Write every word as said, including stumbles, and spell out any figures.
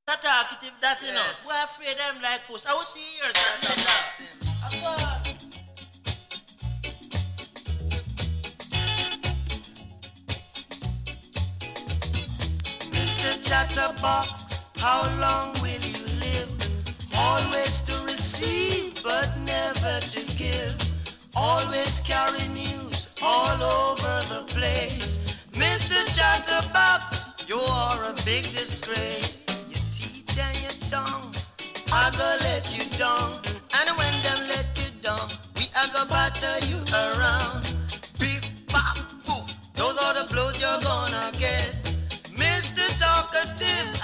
talkative that you know. Yes. We're afraid them like puss. I will see yours. I Stop boxing. I go. Mister Chatterbox, how long will you live? Always to receive, but never to give. Always carry news all over the place. Mister Chatterbox, you are a big disgrace. Your teeth and your tongue, I go let you down. And when them let you down, we are go batter you around. Beef, bop, boof, those are the blows you're gonna get. Mister Talkative,